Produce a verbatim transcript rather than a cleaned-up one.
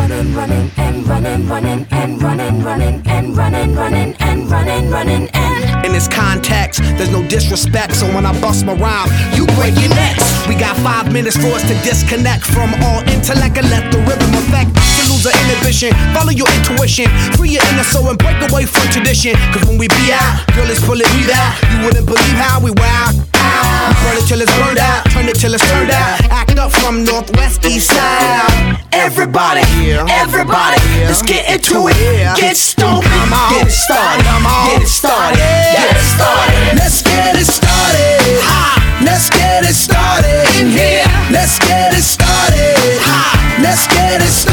running, running, and running, running, and running, running, and running, running, and running, running, and. In this context, there's no disrespect, so when I bust my rhyme, you break your necks. We got five minutes for us to disconnect from all intellect and let the rhythm affect. To lose the inhibition, follow your intuition, free your inner soul and break away from tradition. Cause when we be out, girl, it's pulling me out. You wouldn't believe how we wow. We burn it till it's burned out, turn it till it's turned out. Act up from northwest, east side. Everybody, everybody, let's get into it. Get stoned, get it started, get it started, get it started. Let's get it started. Let's get it started in here. Let's get it started. Let's get it started.